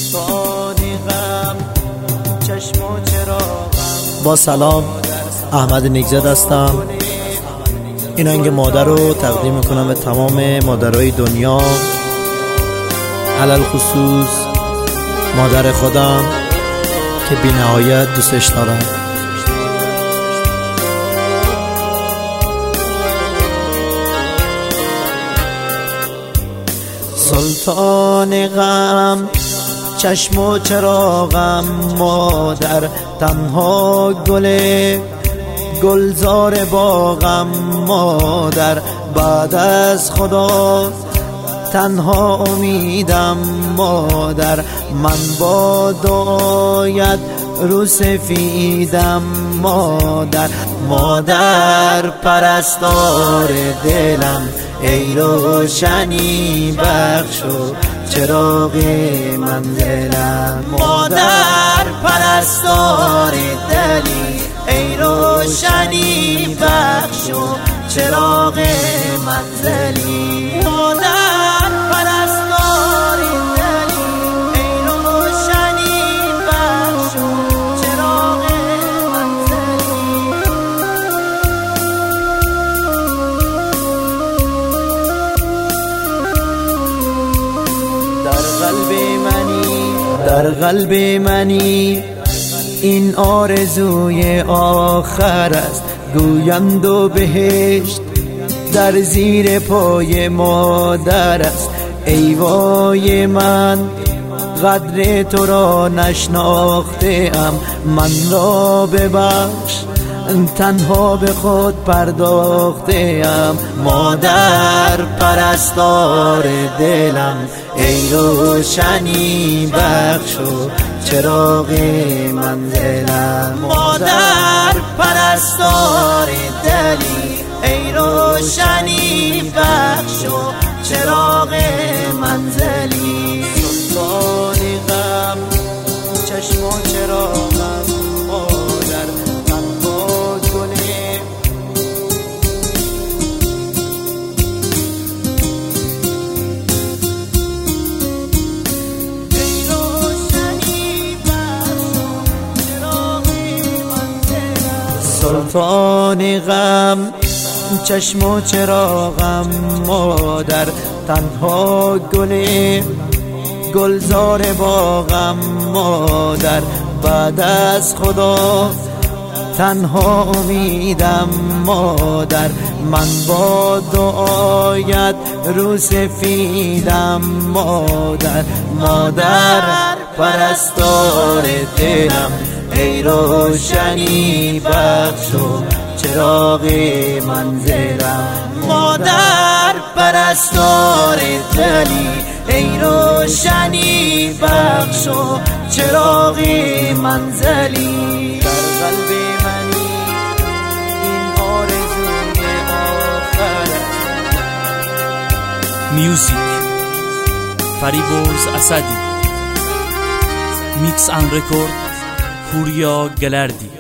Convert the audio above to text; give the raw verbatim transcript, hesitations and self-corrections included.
با سلام، احمد نیکزاد هستم. این آهنگ مادر رو تقدیم میکنم به تمام مادرای دنیا، علل خصوص مادر خودم که بی نهایت دوستش دارم. سلطان غم، چشم و چراغم، مادر تنها گله گلزار باغم، مادر بعد از خدا تنها امیدم، مادر من با دعایت رو سفیدم، مادر مادر پرستار دلم، ای روشنی بخش و چراغ منزلم، مادر پرستار دلی، ای روشنی بخش و چراغ منزلی، مادر پرستار دلی، ای روشنی بخش و چراغ منزلی. در قلب منی، در قلب منی این آرزوی آخر است، گویند و بهشت در زیر پای مادر است. ای وای من قدر تو را نشناخته ام، من را ببخش تنها به خود پرداخته ام، مادر پرستار دلم، ای روشنی بخش و چراغ منزلم، مادر پرستار دلی، ای روشنی بخش و چراغ منزلی. سلطان غم، چشم و چراغم، مادر تنها گله سلطان غم، چشم و چراغم، مادر تنها گله گلزار باغم، مادر بعد از خدا تنها امیدم، مادر من با دعایت رو سفیدم، مادر مادر پرستار دلم، ای روشنی بخش و چراغ منزلم، مادر پرستار دلی، ای روشنی بخش و چراغ منزلی. در قلب منی این آرزوی آخر میوزیک فریبرز اسدی، میکس اند رکورد پوریا گلردی.